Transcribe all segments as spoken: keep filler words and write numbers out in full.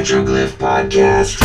Petroglyph Podcast.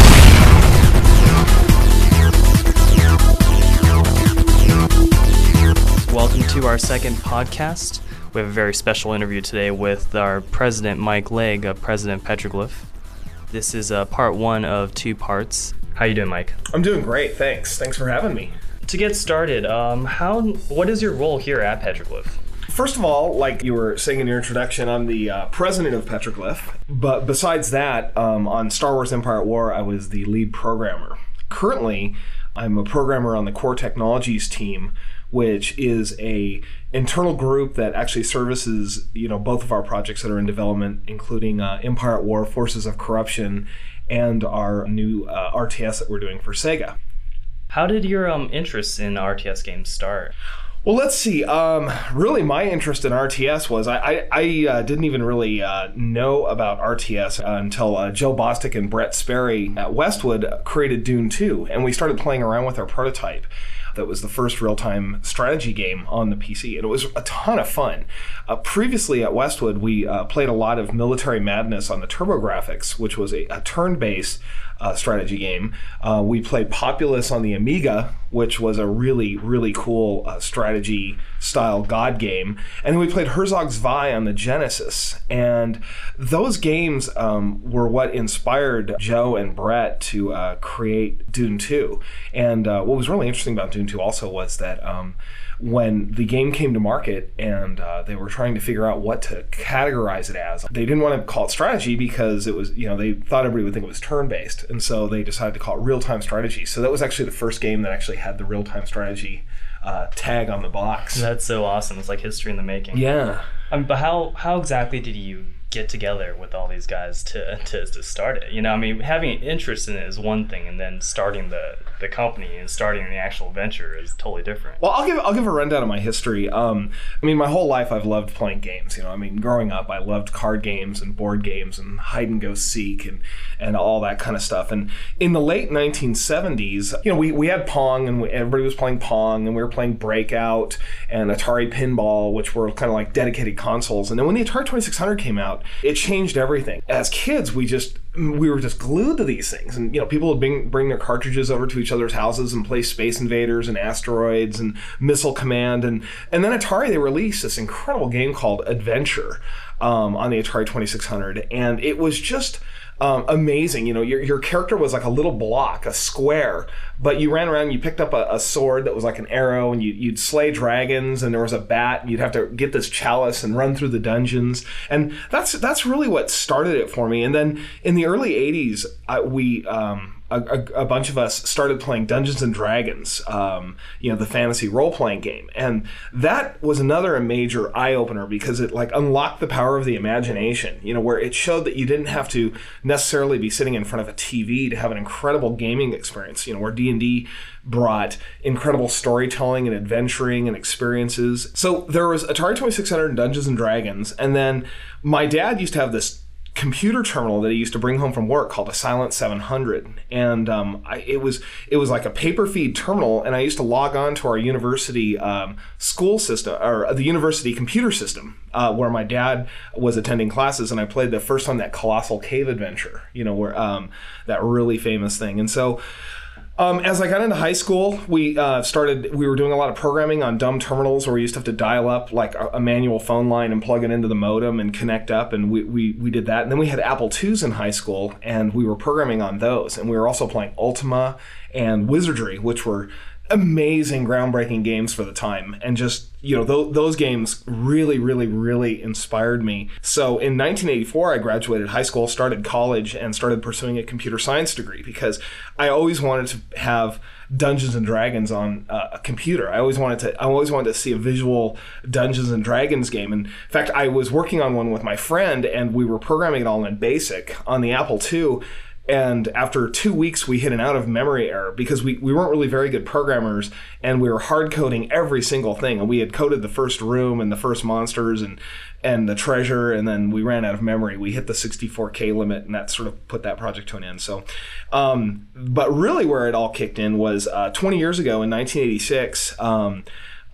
Welcome to our second podcast. We have a very special interview today with our president, Mike Legg, of President Petroglyph. This is uh, part one of two parts. How you doing, Mike? I'm doing great, thanks. Thanks for having me. To get started, um, how what is your role here at Petroglyph? First of all, like you were saying in your introduction, I'm the uh, president of Petroglyph. But besides that, um, on Star Wars Empire at War, I was the lead programmer. Currently, I'm a programmer on the Core Technologies team, which is a internal group that actually services, you know, both of our projects that are in development, including uh, Empire at War, Forces of Corruption, and our new uh, R T S that we're doing for Sega. How did your um, interest in R T S games start? Well, let's see. Um, really, my interest in R T S was I, I, I uh, didn't even really uh, know about R T S until uh, Joe Bostic and Brett Sperry at Westwood created Dune two, and we started playing around with our prototype. That was the first real-time strategy game on the P C, and it was a ton of fun. Uh, previously at Westwood, we uh, played a lot of Military Madness on the TurboGrafx, which was a, a turn-based uh, strategy game. Uh, we played Populous on the Amiga, which was a really, really cool uh, strategy-style God game. And then we played Herzog Zwei on the Genesis. And those games um, were what inspired Joe and Brett to uh, create Dune two. And uh, what was really interesting about Dune two also was that um, when the game came to market and uh, they were trying to figure out what to categorize it as, they didn't want to call it strategy because it was, you know, they thought everybody would think it was turn-based. And so they decided to call it real-time strategy. So that was actually the first game that actually had the real-time strategy uh, tag on the box. That's so awesome. It's like history in the making. Yeah. Um, but how, how exactly did you get together with all these guys to, to to start it? You know, I mean, having an interest in it is one thing, and then starting the, the company and starting the actual venture is totally different. Well, I'll give I'll give a rundown of my history. Um, I mean, my whole life I've loved playing games. You know, I mean, growing up I loved card games and board games and hide and go seek and and all that kind of stuff. And in the late nineteen seventies, you know, we, we had Pong and we, everybody was playing Pong, and we were playing Breakout and Atari Pinball, which were kind of like dedicated consoles. And then when the Atari twenty-six hundred came out, it changed everything. As kids, we just we were just glued to these things, and you know, people would bring bring their cartridges over to each other's houses and play Space Invaders and Asteroids and Missile Command, and and then Atari, they released this incredible game called Adventure um, on the Atari twenty-six hundred, and it was just Um, amazing. You know, your your character was like a little block, a square, but you ran around and you picked up a, a sword that was like an arrow, and you, you'd slay dragons, and there was a bat, and you'd have to get this chalice and run through the dungeons. And that's that's really what started it for me. And then in the early eighties, I, we... Um, A, a, a bunch of us started playing Dungeons and Dragons, um, you know, the fantasy role-playing game. And that was another major eye-opener because it like unlocked the power of the imagination, you know, where it showed that you didn't have to necessarily be sitting in front of a T V to have an incredible gaming experience, you know, where D and D brought incredible storytelling and adventuring and experiences. So there was Atari twenty-six hundred and Dungeons and Dragons, and then my dad used to have this computer terminal that he used to bring home from work called a Silent seven hundred, and um, I, it was it was like a paper feed terminal, and I used to log on to our university um, school system, or the university computer system, uh, where my dad was attending classes, and I played the first time that Colossal Cave Adventure, you know, where um, that really famous thing. And so Um, as I got into high school, we uh, started, we were doing a lot of programming on dumb terminals where we used to have to dial up like a, a manual phone line and plug it into the modem and connect up, and we, we, we did that. And then we had Apple twos in high school, and we were programming on those. And we were also playing Ultima and Wizardry, which were amazing, groundbreaking games for the time. And just, you know, th- those games really, really, really inspired me. So in nineteen eighty-four, I graduated high school, started college, and started pursuing a computer science degree because I always wanted to have Dungeons and Dragons on uh, a computer. I always wanted to I always wanted to see a visual Dungeons and Dragons game. And in fact, I was working on one with my friend, and we were programming it all in BASIC on the Apple two. And after two weeks, we hit an out-of-memory error because we, we weren't really very good programmers, and we were hard-coding every single thing. And we had coded the first room and the first monsters and and the treasure, and then we ran out of memory. We hit the sixty-four K limit, and that sort of put that project to an end. So, um, but really where it all kicked in was uh, twenty years ago in nineteen eighty-six, um,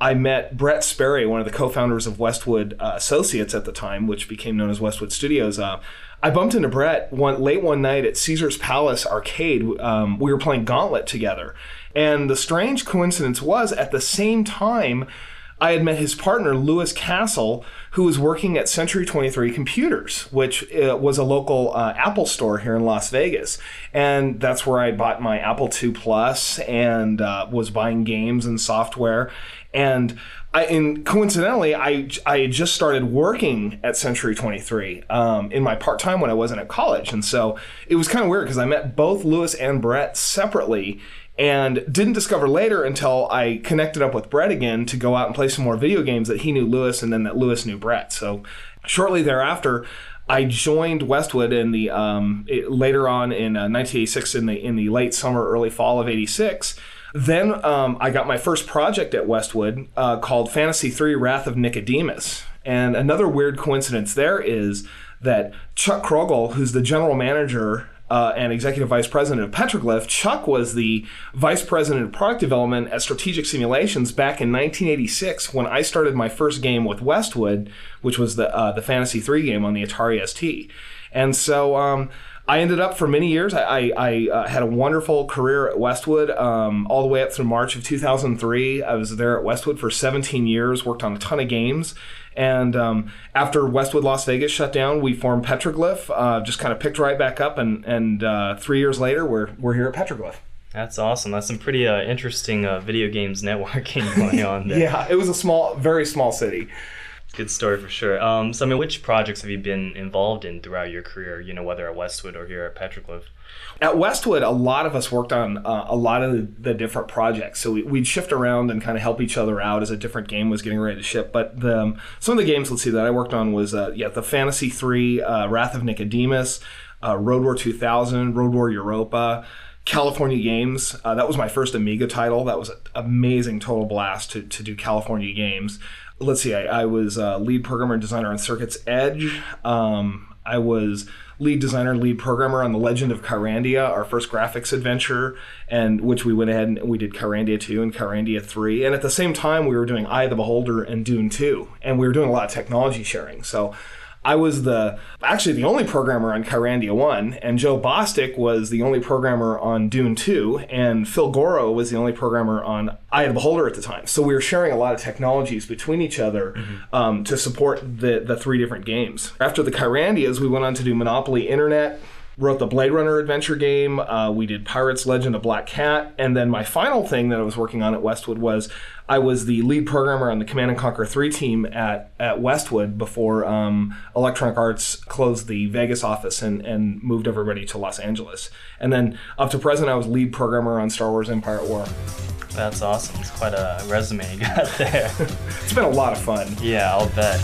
I met Brett Sperry, one of the co-founders of Westwood uh, Associates at the time, which became known as Westwood Studios. Uh, I bumped into Brett one late one night at Caesar's Palace Arcade. Um, we were playing Gauntlet together. And the strange coincidence was, at the same time, I had met his partner, Lewis Castle, who was working at Century twenty-three Computers, which uh, was a local uh, Apple store here in Las Vegas. And that's where I bought my Apple two Plus and uh, was buying games and software. And I, and coincidentally, I, I had just started working at Century twenty-three um, in my part-time when I wasn't at college. And so it was kind of weird because I met both Lewis and Brett separately and didn't discover later until I connected up with Brett again to go out and play some more video games that he knew Lewis and then that Lewis knew Brett. So shortly thereafter, I joined Westwood in the um, it, later on in uh, nineteen eighty-six in the in the late summer, early fall of eighty-six. Then um, I got my first project at Westwood uh, called Fantasy three Wrath of Nicodemus. And another weird coincidence there is that Chuck Krogel, who's the general manager uh, and executive vice president of Petroglyph, Chuck was the vice president of product development at Strategic Simulations back in nineteen eighty-six when I started my first game with Westwood, which was the uh, the Fantasy three game on the Atari S T. And so um, I ended up for many years, I, I, I uh, had a wonderful career at Westwood um, all the way up through March of two thousand three. I was there at Westwood for seventeen years, worked on a ton of games. And um, after Westwood Las Vegas shut down, we formed Petroglyph, uh, just kind of picked right back up. And, and uh, three years later, we're, we're here at Petroglyph. That's awesome. That's some pretty uh, interesting uh, video games networking going on there. Yeah, it was a small, very small city. Good story for sure. Um, so, I mean, which projects have you been involved in throughout your career, you know, whether at Westwood or here at Petroglyph? At Westwood, a lot of us worked on uh, a lot of the, the different projects. So we, we'd shift around and kind of help each other out as a different game was getting ready to ship. But the, um, some of the games, let's see, that I worked on was, uh, yeah, the Fantasy three, uh, Wrath of Nicodemus, uh, Road War two thousand, Road War Europa, California Games. Uh, that was my first Amiga title. That was an amazing total blast to, to do California Games. Let's see, I, I was uh, lead programmer and designer on Circuit's Edge. Um, I was lead designer, lead programmer on The Legend of Kyrandia, our first graphics adventure, and which we went ahead and we did Kyrandia two and Kyrandia three. And at the same time, we were doing Eye of the Beholder and Dune two. And we were doing a lot of technology sharing. So I was the actually the only programmer on Kyrandia one, and Joe Bostic was the only programmer on Dune two, and Phil Goro was the only programmer on Eye of the Beholder at the time. So we were sharing a lot of technologies between each other mm-hmm. um, to support the, the three different games. After the Kyrandias, we went on to do Monopoly Internet, wrote the Blade Runner adventure game, uh, we did Pirates Legend of Black Cat, and then my final thing that I was working on at Westwood was I was the lead programmer on the Command and Conquer three team at, at Westwood before um, Electronic Arts closed the Vegas office and, and moved everybody to Los Angeles. And then up to present, I was lead programmer on Star Wars Empire at War. That's awesome. It's quite a resume you got there. It's been a lot of fun. Yeah, I'll bet.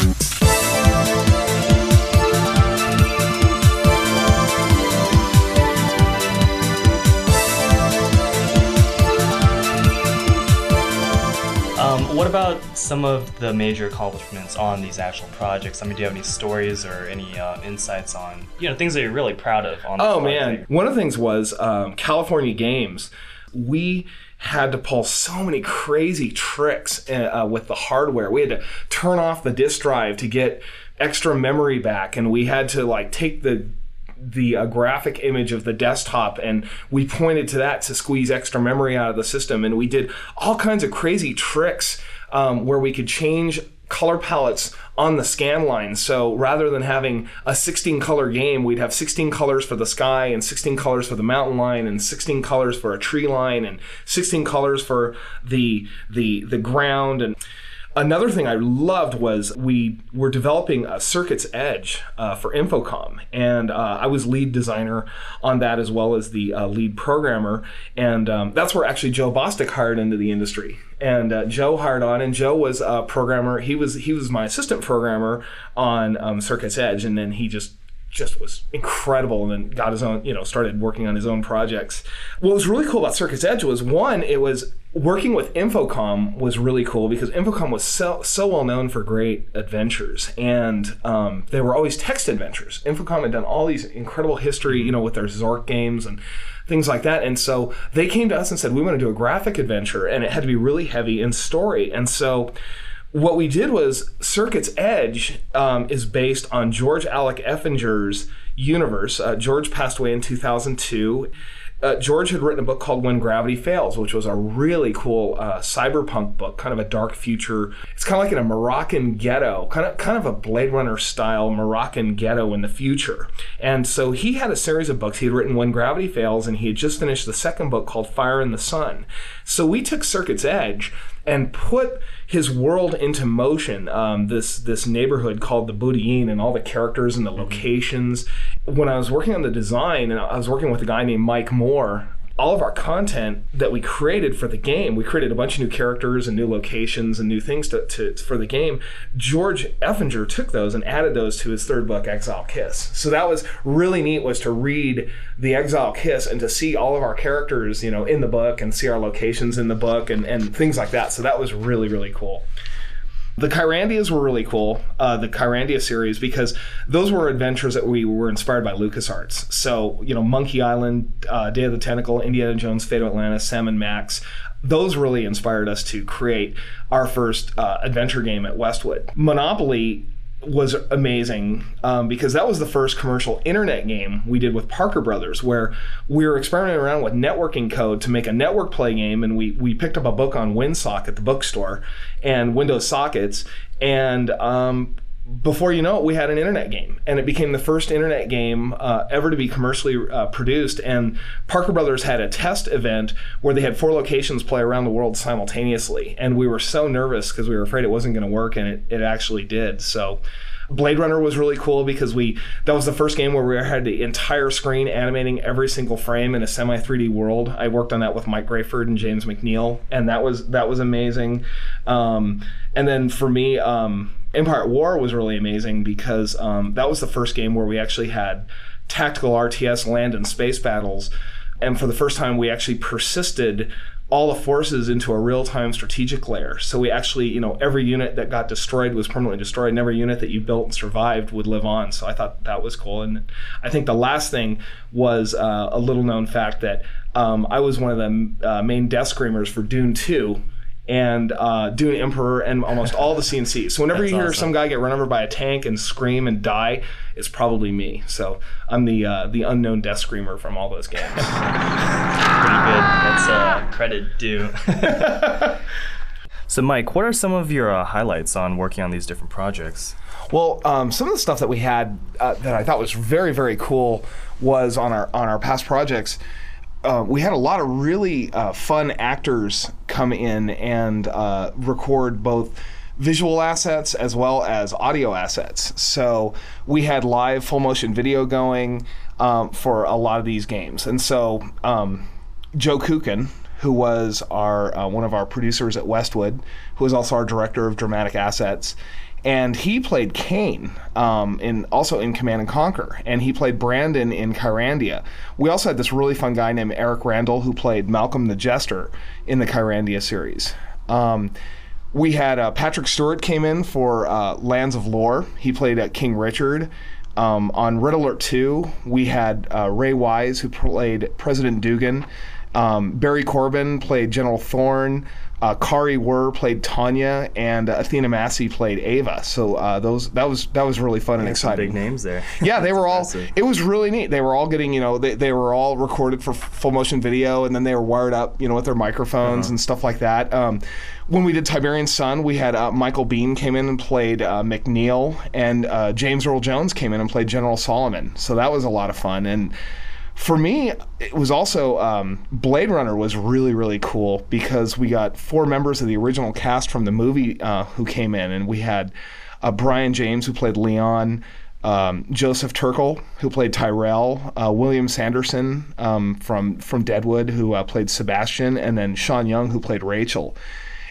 Um, what about some of the major accomplishments on these actual projects? I mean, do you have any stories or any uh, insights on, you know, things that you're really proud of on the Oh, project? man. One of the things was um, California Games. We had to pull so many crazy tricks uh, with the hardware. We had to turn off the disk drive to get extra memory back, and we had to like take the the uh, graphic image of the desktop and we pointed to that to squeeze extra memory out of the system, and we did all kinds of crazy tricks um, where we could change color palettes on the scan line. So rather than having a sixteen color game, we'd have sixteen colors for the sky and sixteen colors for the mountain line and sixteen colors for a tree line and sixteen colors for the the the ground. And another thing I loved was we were developing a Circuit's Edge uh, for Infocom, and uh, I was lead designer on that as well as the uh, lead programmer, and um, that's where actually Joe Bostic hired into the industry. And uh, Joe hired on, and Joe was a programmer. He was he was my assistant programmer on um, Circuit's Edge, and then he just just was incredible, and then got his own, you know, started working on his own projects. What was really cool about Circuit's Edge was, one, it was working with Infocom was really cool because Infocom was so so well known for great adventures, and um, they were always text adventures. Infocom had done all these incredible history, you know, with their Zork games and things like that, and so they came to us and said, we want to do a graphic adventure, and it had to be really heavy in story. And so what we did was Circuit's Edge um, is based on George Alec Effinger's universe. Uh, George passed away in two thousand two. Uh, George had written a book called When Gravity Fails, which was a really cool uh, cyberpunk book, kind of a dark future. It's kind of like in a Moroccan ghetto, kind of kind of a Blade Runner style Moroccan ghetto in the future. And so he had a series of books. He had written When Gravity Fails, and he had just finished the second book called Fire in the Sun. So we took Circuit's Edge and put his world into motion, um, this this neighborhood called the Boudin, and all the characters and the locations. When I was working on the design, and I was working with a guy named Mike Moore, all of our content that we created for the game, we created a bunch of new characters and new locations and new things to, to for the game. George Effinger took those and added those to his third book, Exile Kiss. So that was really neat, was to read the Exile Kiss and to see all of our characters, you know, in the book, and see our locations in the book, and, and things like that. So that was really, really cool. The Kyrandias were really cool, uh, the Kyrandia series, because those were adventures that we were inspired by LucasArts. So, you know, Monkey Island, uh, Day of the Tentacle, Indiana Jones, Fate of Atlantis, Sam and Max, those really inspired us to create our first uh, adventure game at Westwood. Monopoly was amazing um, because that was the first commercial internet game we did with Parker Brothers, where we were experimenting around with networking code to make a network play game, and we we picked up a book on WinSock at the bookstore and Windows sockets, and um, before you know it, we had an internet game, and it became the first internet game uh, ever to be commercially uh, produced. And Parker Brothers had a test event where they had four locations play around the world simultaneously, and we were so nervous because we were afraid it wasn't going to work, and it, it actually did. So Blade Runner was really cool because we that was the first game where we had the entire screen animating every single frame in a semi three D world. I worked on that with Mike Grayford and James McNeil, and that was that was amazing. Um, and then for me, um, Empire at War was really amazing because um, that was the first game where we actually had tactical R T S land and space battles, and for the first time we actually persisted all the forces into a real-time strategic layer. So we actually, you know, every unit that got destroyed was permanently destroyed, and every unit that you built and survived would live on. So I thought that was cool. And I think the last thing was uh, a little-known fact that um, I was one of the uh, main death screamers for Dune two, and uh, Dune Emperor, and almost all the C N Cs. So whenever That's you hear awesome. some guy get run over by a tank and scream and die, it's probably me. So I'm the uh, the unknown death screamer from all those games. Pretty good. That's uh, credit due. So, Mike, what are some of your uh, highlights on working on these different projects? Well, um, some of the stuff that we had uh, that I thought was very, very cool was on our on our past projects. Uh, we had a lot of really uh, fun actors come in and uh, record both visual assets as well as audio assets. So we had live full motion video going um, for a lot of these games. And so um, Joe Kukin, who was our uh, one of our producers at Westwood, who was also our director of dramatic assets, and he played Kane um, in also in Command and Conquer, and he played Brandon in Kyrandia. We also had this really fun guy named Eric Randall who played Malcolm the Jester in the Kyrandia series. Um, we had uh, Patrick Stewart came in for uh, Lands of Lore. He played uh, King Richard. Um, on Red Alert two, we had uh, Ray Wise who played President Dugan. Um, Barry Corbin played General Thorne. Uh, Kari Wurr played Tanya, and uh, Athena Massey played Ava. So uh, those that was that was really fun and Some exciting. big names there. Yeah, they were all. Impressive. It was really neat. They were all getting, you know, they, they were all recorded for full motion video, and then they were wired up, you know, with their microphones Uh-huh. and stuff like that. Um, when we did Tiberian Sun, we had uh, Michael Bean came in and played uh, McNeil, and uh, James Earl Jones came in and played General Solomon. So that was a lot of fun. And for me, it was also um, Blade Runner was really, really cool because we got four members of the original cast from the movie uh, who came in, and we had uh, Brian James who played Leon, um, Joseph Turkel who played Tyrell, uh, William Sanderson um, from from Deadwood who uh, played Sebastian, and then Sean Young who played Rachel.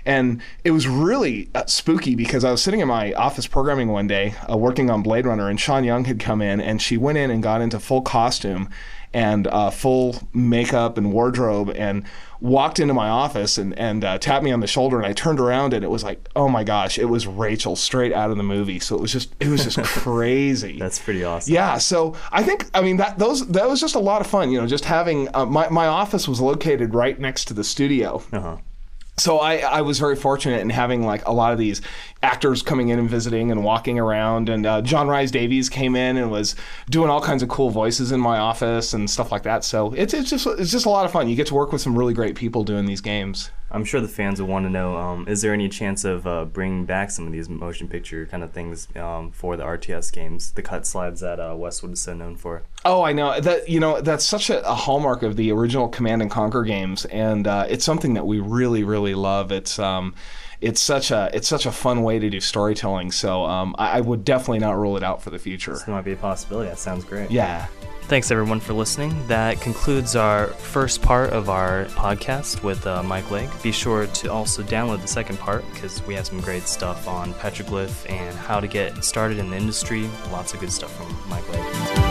And it was really uh, spooky because I was sitting in my office programming one day uh, working on Blade Runner, and Sean Young had come in, and she went in and got into full costume and uh, full makeup and wardrobe and walked into my office and, and uh, tapped me on the shoulder, and I turned around and it was like, oh my gosh, it was Rachel straight out of the movie. So it was just it was just crazy. That's pretty awesome. Yeah, so I think I mean that those that was just a lot of fun, you know, just having uh, my my office was located right next to the studio. Uh-huh. So I, I was very fortunate in having like a lot of these actors coming in and visiting and walking around, and uh, John Rhys Davies came in and was doing all kinds of cool voices in my office and stuff like that. So it's it's just it's just a lot of fun. You get to work with some really great people doing these games. I'm sure the fans will want to know, um, is there any chance of uh, bringing back some of these motion picture kind of things um, for the R T S games, the cut slides that uh, Westwood is so known for? Oh, I know. That you know that's such a, a hallmark of the original Command and Conquer games, and uh, it's something that we really, really love. It's um, it's such a it's such a fun way to do storytelling. So um, I, I would definitely not rule it out for the future. This might be a possibility. That sounds great. Yeah. Thanks, everyone, for listening. That concludes our first part of our podcast with uh, Mike Legg. Be sure to also download the second part because we have some great stuff on petroglyph and how to get started in the industry. Lots of good stuff from Mike Legg.